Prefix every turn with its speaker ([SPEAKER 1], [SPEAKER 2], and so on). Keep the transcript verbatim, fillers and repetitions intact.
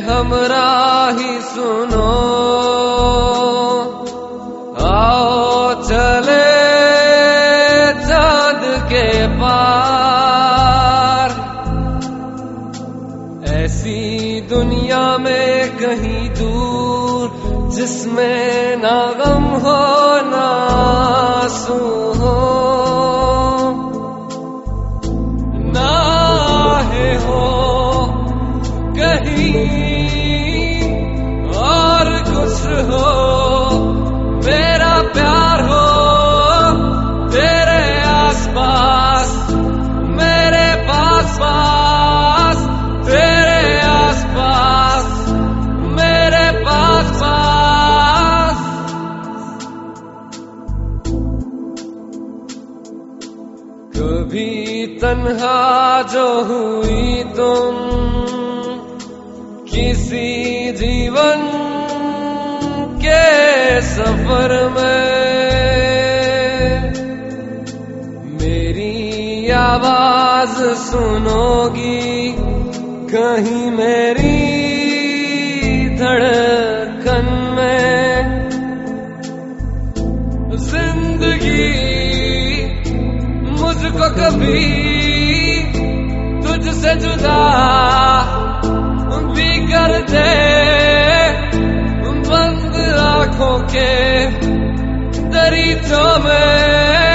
[SPEAKER 1] हमराही सुनो, आओ चले चांद के पार। ऐसी दुनिया में कहीं दूर जिसमें ना गम हो ना आंसू हो, ना है हो कहीं और कुछ हो, मेरा प्यार हो तेरे आसपास, मेरे पास पास तेरे आसपास, मेरे पास पास। कभी तन्हा जो हुई तुम किसी जीवन के सफर में, मेरी आवाज सुनोगी कहीं मेरी धड़कन में। जिंदगी मुझको कभी तुझसे जुदा भी कर दे, बंद आंखों के दरीचों में